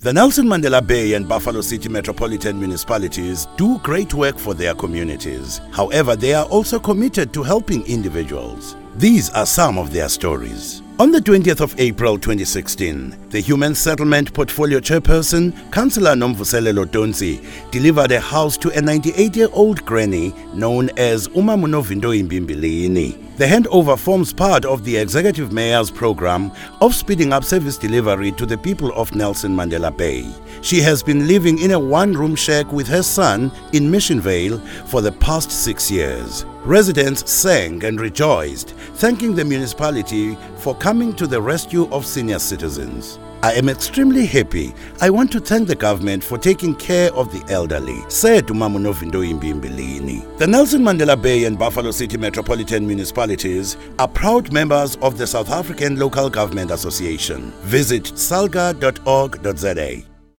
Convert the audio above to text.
The Nelson Mandela Bay and Buffalo City metropolitan municipalities do great work for their communities. However, they are also committed to helping individuals. These are some of their stories. On the 20th of April 2016, the Human Settlement Portfolio Chairperson, Councillor Nomvuselelo Donsi, delivered a house to a 98-year-old granny known as Uma Munovindo Imbimbilini. The handover forms part of the Executive Mayor's program of speeding up service delivery to the people of Nelson Mandela Bay. She has been living in a one-room shack with her son in Mission Vale for the past 6 years. Residents sang and rejoiced, thanking the municipality for coming to the rescue of senior citizens. I am extremely happy. I want to thank the government for taking care of the elderly, said Uma Munovindo Imbimbilini. The Nelson Mandela Bay and Buffalo City metropolitan municipalities are proud members of the South African Local Government Association. Visit salga.org.za.